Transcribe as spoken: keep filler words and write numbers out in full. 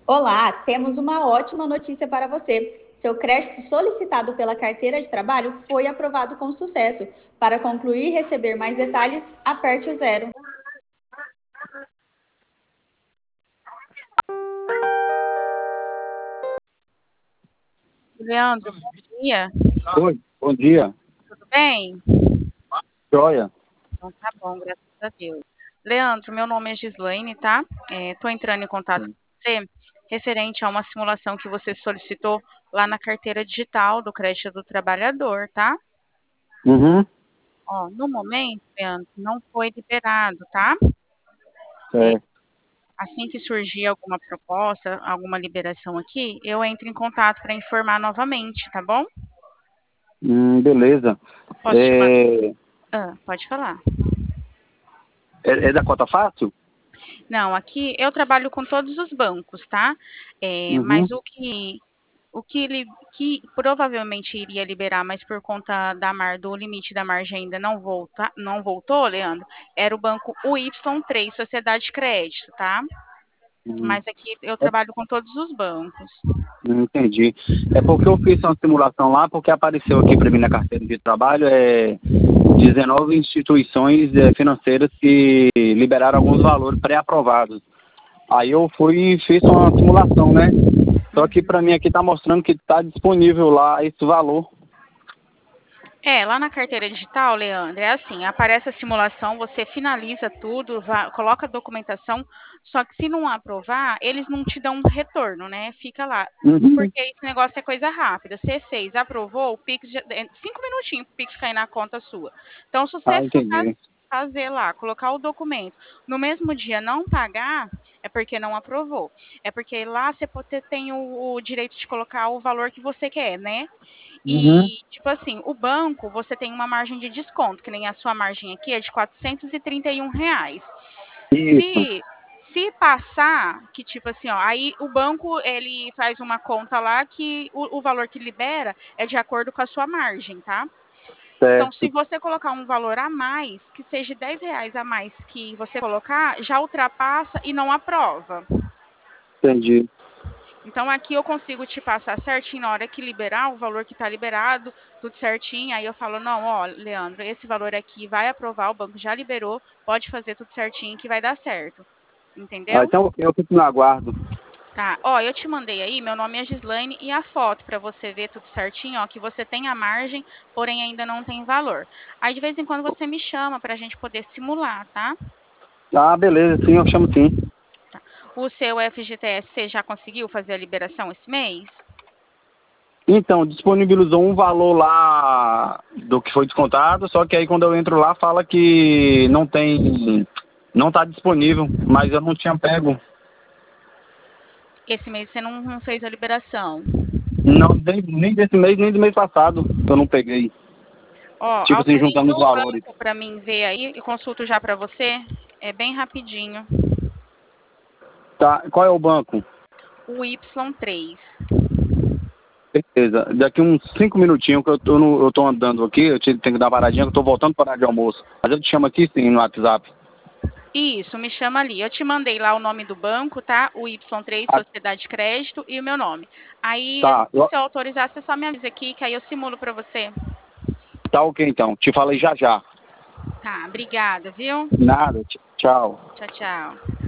Olá, temos uma ótima notícia para você. Seu crédito solicitado pela carteira de trabalho foi aprovado com sucesso. Para concluir e receber mais detalhes, aperte o zero. Leandro, bom dia. Oi, bom dia. Tudo bem? Joia. Então tá bom, graças a Deus. Leandro, meu nome é Gislaine, tá? Estou entrando em contato com você referente a uma simulação que você solicitou lá na carteira digital do crédito do trabalhador, tá? Uhum. Ó, no momento, Leandro, não foi liberado, tá? É, Certo. assim que surgir alguma proposta, alguma liberação aqui, eu entro em contato para informar novamente, tá bom? Hum, beleza. Posso te mandar? É, Ah, pode falar. é, é da Cota Fácil? Não, aqui eu trabalho com todos os bancos, tá? É, Uhum. mas o que, o que, ele, que provavelmente iria liberar, mas por conta da mar, do limite da margem ainda não, volta, não voltou, Leandro, era o banco U Y três, Sociedade de Crédito, tá? Uhum. Mas aqui eu É, trabalho com todos os bancos. hum, entendi. É porque eu fiz uma simulação lá, porque apareceu aqui para mim na carteira de trabalho, é dezenove instituições é, financeiras que liberaram alguns valores pré-aprovados. Aí eu fui e fiz uma simulação, né? Só que para mim aqui está mostrando que está disponível lá esse valor. É, lá na carteira digital, Leandro, é assim, aparece a simulação, você finaliza tudo, va- coloca a documentação, só que se não aprovar, eles não te dão um retorno, né? Fica lá. Uhum. Porque esse negócio é coisa rápida. Você fez, aprovou, o Pix, já- é cinco minutinhos pro Pix cair na conta sua. Então, se você Ah, for entendi. faz- fazer lá, colocar o documento, no mesmo dia não pagar, é porque não aprovou. É porque lá você pode- tem o, o direito de colocar o valor que você quer, né? Uhum. E, tipo assim, o banco, você tem uma margem de desconto, que nem a sua margem aqui é de quatrocentos e trinta e um reais. Isso. Se, se passar, que tipo assim, ó, aí o banco, ele faz uma conta lá que o, o valor que libera é de acordo com a sua margem, tá? Então, se Certo. você colocar um valor a mais, que seja dez reais a mais que você colocar, já ultrapassa e não aprova. Entendi. Então aqui eu consigo te passar certinho na hora que liberar o valor que está liberado, tudo certinho. Aí eu falo, não, ó, Leandro, esse valor aqui vai aprovar, o banco já liberou, pode fazer tudo certinho que vai dar certo. Ah, Entendeu? então eu fico no aguardo. Tá. Ó, eu te mandei aí, meu nome é Gislaine e a foto para você ver tudo certinho, ó, que você tem a margem, porém ainda não tem valor. Aí de vez em quando você me chama para a gente poder simular, tá? Ah, beleza, sim, eu chamo sim. Tá. O seu F G T S, você já conseguiu fazer a liberação esse mês? Então, disponibilizou um valor lá do que foi descontado, só que aí quando eu entro lá fala que não tem, não está disponível, mas eu não tinha pego. Esse mês você não, não fez a liberação. Não, nem, nem desse mês, nem do mês passado eu não peguei. Ó, Tipo assim, autoriza juntando os o valores. banco para mim ver aí e consulto já para você. É bem rapidinho. Tá, qual é o banco? O Y três. Certeza. Daqui uns cinco minutinhos que eu tô, no, eu tô andando aqui, eu te- tenho que dar uma paradinha, que eu tô voltando para a de almoço. Mas eu te chamo aqui sim no WhatsApp. Isso, me chama ali. Eu te mandei lá o nome do banco, tá? O Y três, Ah, Sociedade de Crédito e o meu nome. Aí, tá, eu- se eu autorizar, você só me avisa aqui, que aí eu simulo para você. tá ok então. Te falei já já. Tá, obrigada, viu? Nada, tch- tchau. Tchau, tchau.